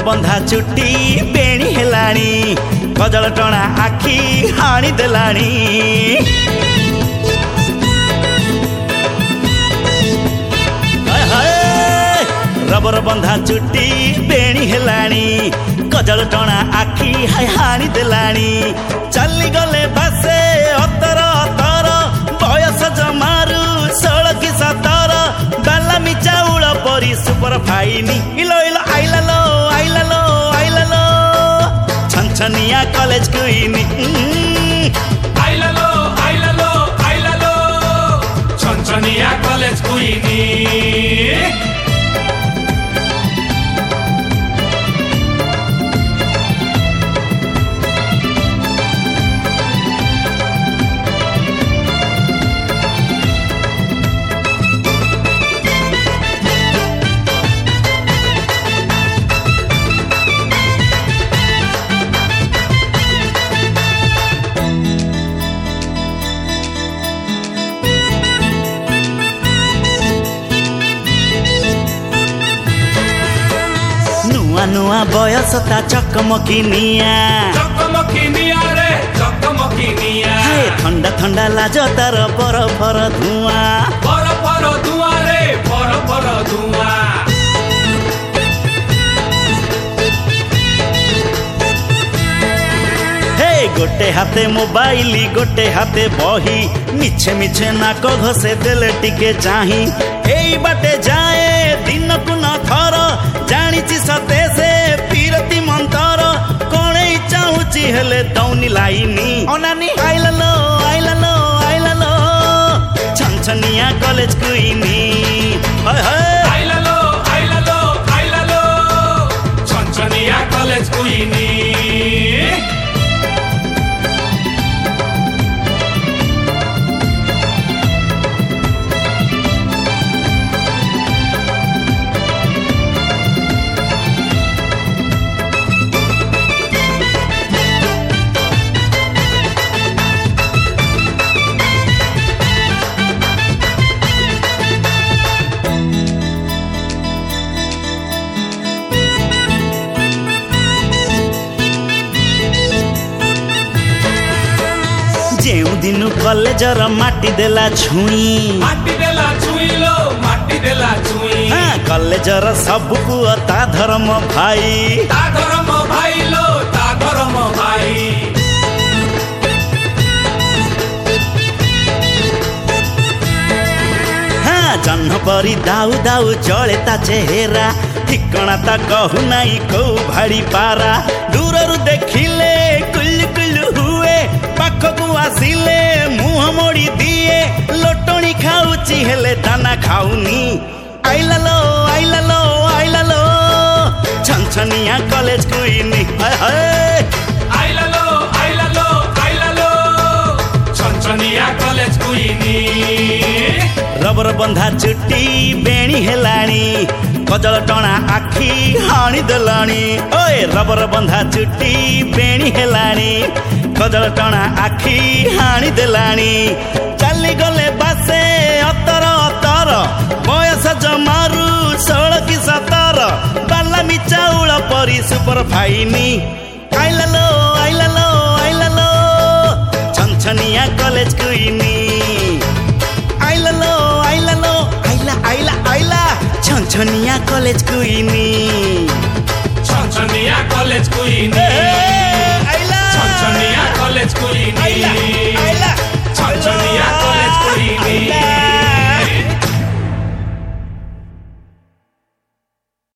बंधा चुटी बेणी हेलाणी कजल टणा आखि हाणी देलाणी रबर बंधा चुटी बेणी हेलाणी कजल टणा आखि हाणी देलाणी चली गले बासे अतर अतर बयस जमारू 16 कि 17 बालामी चाउल परी सुपर फाइनी इलो इलो आइला लो आइला लो आइला लो छनछनिया कॉलेज क्वीनी आइला लो आइला लो आइला लो छनछनिया कॉलेज क्वीनी नुआ बयस ता चकमकिनिया रे चकमकिनिया ठंडा ठंडा लाज तार बरफर धुआं रे बरफर धुआं हे गोटे हाथे मोबाइल गोटे हाथे बही मिछे मिछे नाक घसे देले टिके चाही एई बाटे जाए दिन को न थर जानिची सते से पीरती मंतर कोणे चाहूची हेले दौनी लाइनी अनानी आइला लो आइला लो आइला लो छनछनिया कॉलेज क्वीनी हाय हाय आइला लो आइला लो आइला लो छनछनिया कॉलेज क्वीनी जेउ दिनु कॉलेजर माटी देला छुई लो माटी देला छुई कॉलेजर सब पुआ ता धर्म भाई लो ता धर्म भाई जन्ह परी दाऊ दाऊ चले ता चेहरा ठिकଣା ता कहू नाई कौ भाड़ी पारा दूररू देखिले कुल कुल हुए पाखकू आसिले मुह मोड़ी दिए लोटणी खाऊची हेले दाना खाऊनी आइला लो आइला लो आइला लो छनछनिया कॉलेज क्वीनी हाय हाय आइला लो आइला लो आइला लो छनछनिया कॉलेज क्वीनी रबर बंधा चुटी बेणी हेलाणी कजल टणा आखि हाणी देलाणी ओए रबर बंधा चुटी बेणी हेलाणी कजल टणा आखि हाणी देलाणी चली गले बासे अतर अतर बयस जमारू 16 कि 17 बालामी चाउल परी सुपर फाइनी आइला लो आइला लो आइला लो छनछनिया कॉलेज क्वीनी आइला लो आइला लो आइला आइला आइला छनछनिया कॉलेज क्वीनी।